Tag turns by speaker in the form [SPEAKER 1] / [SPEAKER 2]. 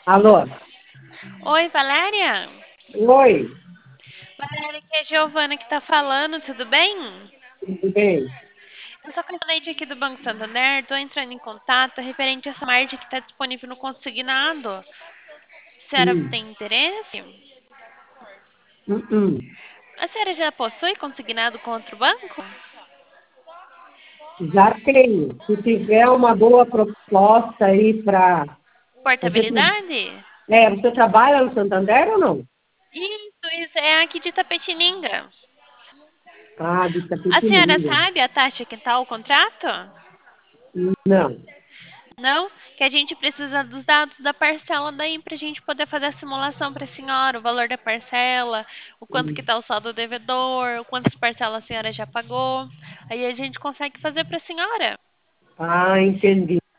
[SPEAKER 1] Alô?
[SPEAKER 2] Oi, Valéria?
[SPEAKER 1] Oi,
[SPEAKER 2] Valéria, que é a Giovana que tá falando, tudo bem?
[SPEAKER 1] tudo bem?
[SPEAKER 2] Eu sou cliente aqui do Banco Santander, tô entrando em contato referente a essa margem que está disponível no consignado. A senhora
[SPEAKER 1] Hum,
[SPEAKER 2] tem interesse?
[SPEAKER 1] hum.
[SPEAKER 2] A senhora já possui consignado contra o banco?
[SPEAKER 1] Já tenho. Se tiver uma boa proposta aí para. Você,
[SPEAKER 2] Portabilidade?
[SPEAKER 1] você trabalha no Santander ou não?
[SPEAKER 2] Isso, é aqui de Tapetininga.
[SPEAKER 1] Ah, de
[SPEAKER 2] A senhora
[SPEAKER 1] Itapetininga.
[SPEAKER 2] sabe a taxa que está o contrato?
[SPEAKER 1] Não.
[SPEAKER 2] Não? Que a gente precisa dos dados da parcela daí para a gente poder fazer a simulação para a senhora, o valor da parcela, o quanto que
[SPEAKER 1] Hum.
[SPEAKER 2] está o saldo do devedor, o quantas parcelas a senhora já pagou. Aí a gente consegue fazer para a senhora.
[SPEAKER 1] Ah, entendi.